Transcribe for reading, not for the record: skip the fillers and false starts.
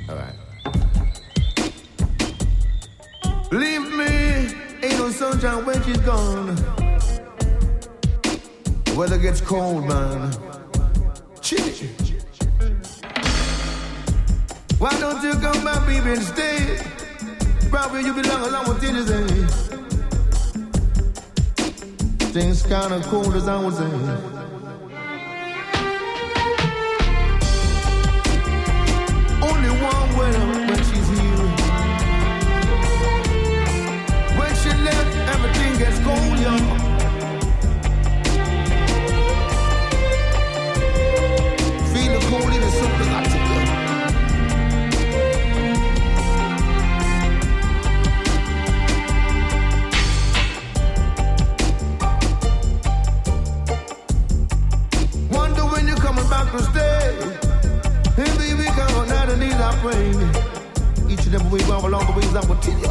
All right. Leave me, ain't no sunshine when she's gone. Weather gets cold, man. Chilly. Why don't you come back, baby, and stay? Probably you belong along with anything. Things kinda cold as I was saying. Only one way when she's here. When she left, everything gets cold, y'all. Feel the cold in the soul as I took her. Wonder when you're coming back to stay. Hey baby, come on, now the knees I pray. Each and every way, along the ways I will tell you.